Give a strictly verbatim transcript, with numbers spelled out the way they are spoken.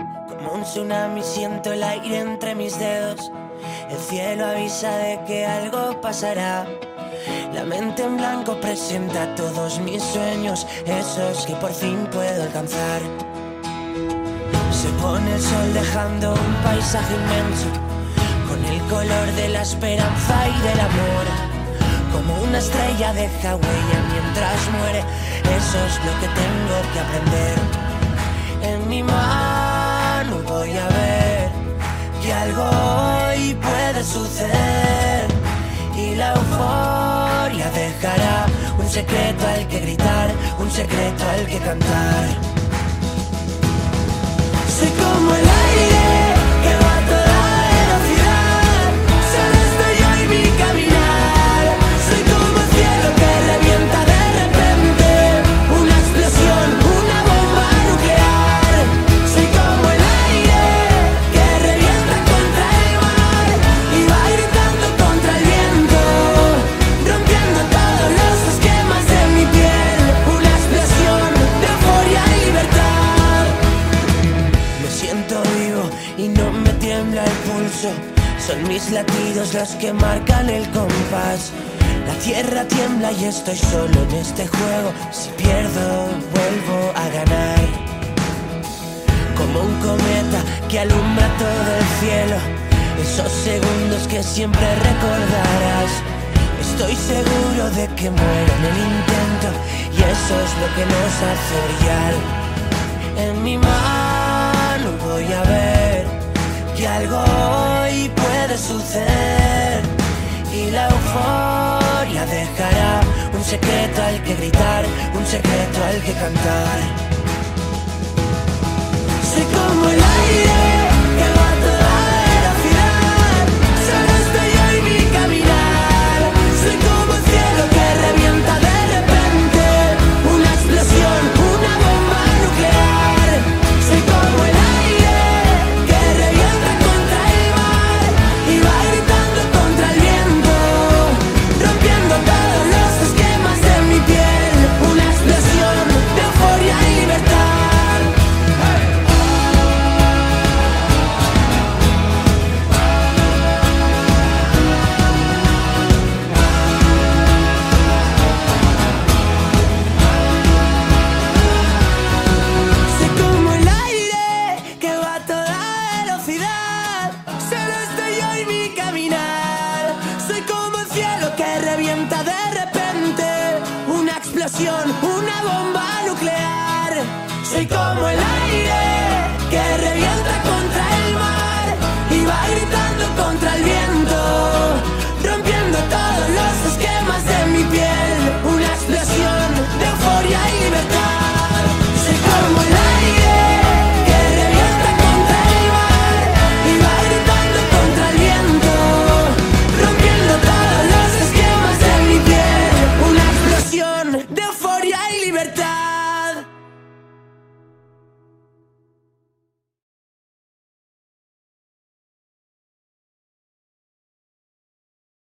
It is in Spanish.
Como un tsunami siento el aire entre mis dedos. El cielo avisa de que algo pasará. La mente en blanco presenta todos mis sueños, esos que por fin puedo alcanzar. Se pone el sol dejando un paisaje inmenso, con el color de la esperanza y del amor. Como una estrella deja huella mientras muere, eso es lo que tengo que aprender. En mi mano voy a ver que algo hoy puede suceder, y la euforia dejará un secreto al que gritar, un secreto al que cantar. Soy como el aire que va a toda velocidad, solo estoy yo y mi caminar. Soy como el cielo que revienta de repente, una explosión, una bomba nuclear. Soy como el aire que revienta contra el mar y va gritando contra el viento, rompiendo todos los esquemas de mi piel. Una explosión de euforia y libertad. Me siento vivo y no me tiembla el pulso, son mis latidos los que marcan el compás. La tierra tiembla y estoy solo en este juego, si pierdo vuelvo a ganar. Como un cometa que alumbra todo el cielo, esos segundos que siempre recordarás. Estoy seguro de que muero en el intento, y eso es lo que nos hace brillar. En mi mano voy a ver que algo hoy puede suceder, y la euforia dejará un secreto al que gritar, un secreto al que cantar. Soy como el aire que va a toda velocidad, solo estoy yo y mi caminar. Soy como el cielo que revienta de repente, una explosión, una bomba nuclear. Soy como el aire que revienta contra el mar y va gritando contra el viento, rompiendo todos los esquemas de mi piel. Una explosión de euforia y libertad. Soy como el aire que va a toda velocidad, solo estoy yo y mi caminar. Soy como el cielo que revienta de repente, una explosión, una bomba nuclear. Soy como el aire que revienta con